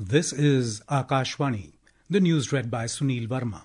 This is Akashvani. The news read by Sunil Verma.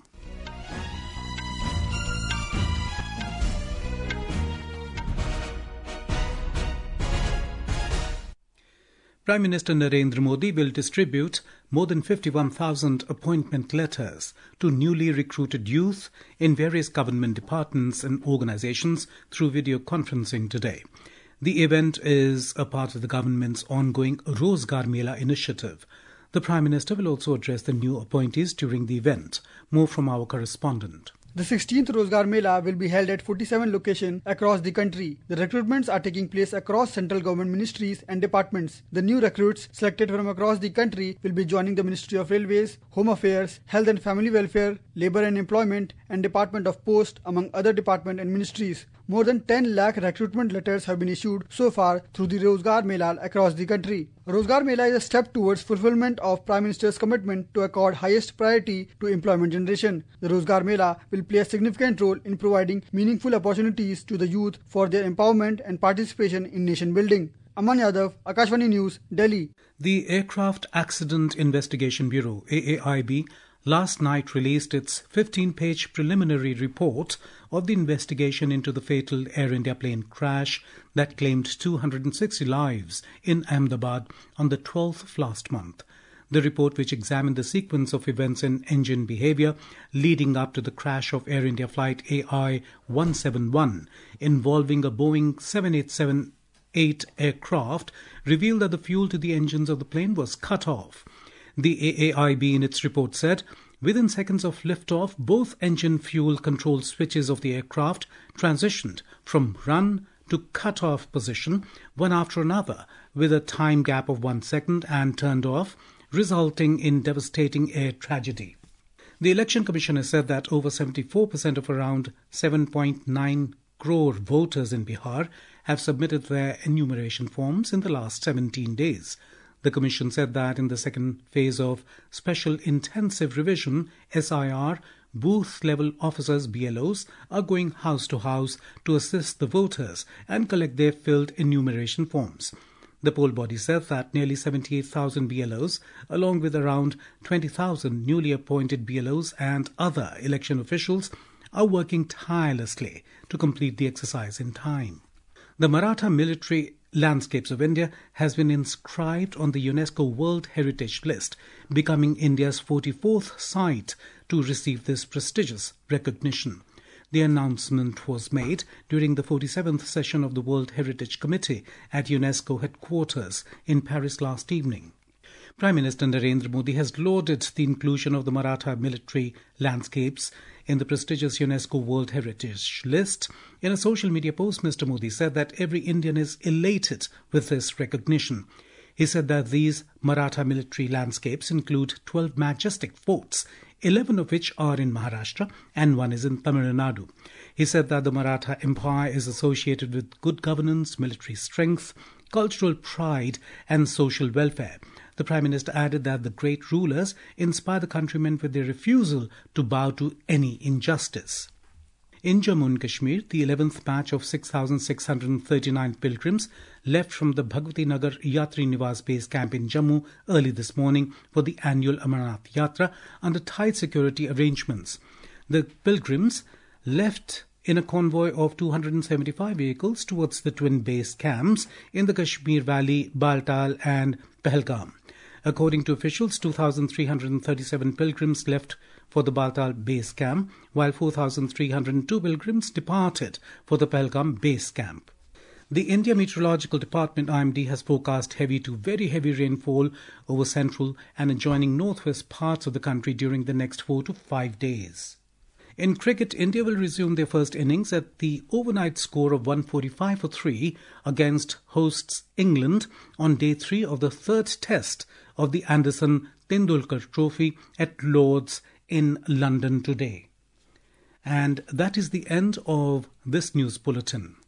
Prime Minister Narendra Modi will distribute more than 51,000 appointment letters to newly recruited youth in various government departments and organizations through video conferencing today. The event is a part of the government's ongoing Rozgar Mela initiative. The Prime Minister will also address the new appointees during the event. More from our correspondent. The 16th Rozgar Mela will be held at 47 locations across the country. The recruitments are taking place across central government ministries and departments. The new recruits selected from across the country will be joining the Ministry of Railways, Home Affairs, Health and Family Welfare, Labour and Employment and Department of Post, among other departments and ministries. More than 10 lakh recruitment letters have been issued so far through the Rozgar Mela across the country. Rozgar Mela is a step towards fulfillment of Prime Minister's commitment to accord highest priority to employment generation. The Rozgar Mela will play a significant role in providing meaningful opportunities to the youth for their empowerment and participation in nation building. Aman Yadav, Akashvani News, Delhi. The Aircraft Accident Investigation Bureau, AAIB, last night released its 15-page preliminary report of the investigation into the fatal Air India plane crash that claimed 260 lives in Ahmedabad on the 12th of last month. The report, which examined the sequence of events and engine behavior leading up to the crash of Air India flight AI-171 involving a Boeing 787-8 aircraft, revealed that the fuel to the engines of the plane was cut off. The AAIB in its report said, within seconds of liftoff, both engine fuel control switches of the aircraft transitioned from run to cut-off position, one after another, with a time gap of 1 second, and turned off, resulting in devastating air tragedy. The Election Commissioner said that over 74% of around 7.9 crore voters in Bihar have submitted their enumeration forms in the last 17 days. The Commission said that in the second phase of Special Intensive Revision, SIR, booth-level officers, BLOs, are going house to house to assist the voters and collect their filled enumeration forms. The poll body said that nearly 78,000 BLOs, along with around 20,000 newly appointed BLOs and other election officials, are working tirelessly to complete the exercise in time. The Maratha military Landscapes of India has been inscribed on the UNESCO World Heritage List, becoming India's 44th site to receive this prestigious recognition. The announcement was made during the 47th session of the World Heritage Committee at UNESCO headquarters in Paris last evening. Prime Minister Narendra Modi has lauded the inclusion of the Maratha military landscapes in the prestigious UNESCO World Heritage List. In a social media post, Mr. Modi said that every Indian is elated with this recognition. He said that these Maratha military landscapes include 12 majestic forts, 11 of which are in Maharashtra and one is in Tamil Nadu. He said that the Maratha Empire is associated with good governance, military strength, cultural pride and social welfare. The Prime Minister added that the great rulers inspire the countrymen with their refusal to bow to any injustice. In Jammu and Kashmir, the 11th batch of 6,639 pilgrims left from the Bhagwati Nagar Yatri Niwas base camp in Jammu early this morning for the annual Amarnath Yatra under tight security arrangements. The pilgrims left in a convoy of 275 vehicles towards the twin base camps in the Kashmir Valley, Baltal and Pahalgam. According to officials, 2,337 pilgrims left for the Baltal base camp, while 4,302 pilgrims departed for the Pahalgam base camp. The India Meteorological Department IMD has forecast heavy to very heavy rainfall over central and adjoining northwest parts of the country during the next 4 to 5 days. In cricket, India will resume their first innings at the overnight score of 145 for 3 against hosts England on day 3 of the third test of the Anderson Tendulkar Trophy at Lord's in London today. And that is the end of this news bulletin.